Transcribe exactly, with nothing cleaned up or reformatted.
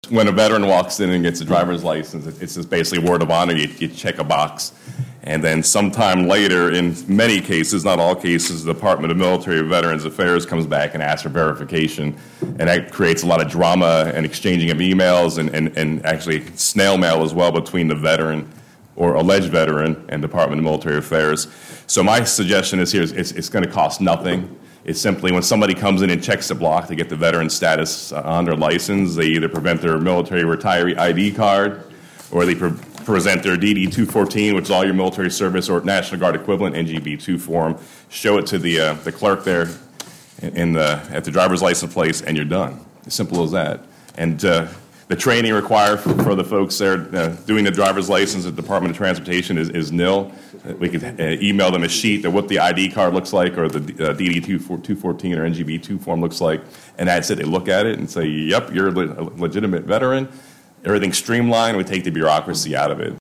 When a veteran walks in and gets a driver's license, it's just basically word of honor. You, you check a box. And then sometime later, in many cases, not all cases, the Department of Military and Veterans Affairs comes back and asks for verification. And that creates a lot of drama and exchanging of emails and, and, and actually snail mail as well between the veteran or alleged veteran and Department of Military Affairs. So my suggestion is here is it's, it's going to cost nothing. It's simply when somebody comes in and checks the block to get the veteran status on their license, they either present their military retiree I D card or they pre- present their D D two fourteen, which is all your military service or National Guard equivalent N G B two form, show it to the uh, the clerk there in, in the, at the driver's license place, and you're done. As simple as that. And uh, the training required for, for the folks there uh, doing the driver's license at the Department of Transportation is, is nil. We could uh, email them a sheet of what the I D card looks like or the uh, D D two fourteen or N G B two form looks like, and that's it. They look at it and say, yep, you're a legitimate veteran. Everything's streamlined. We take the bureaucracy out of it.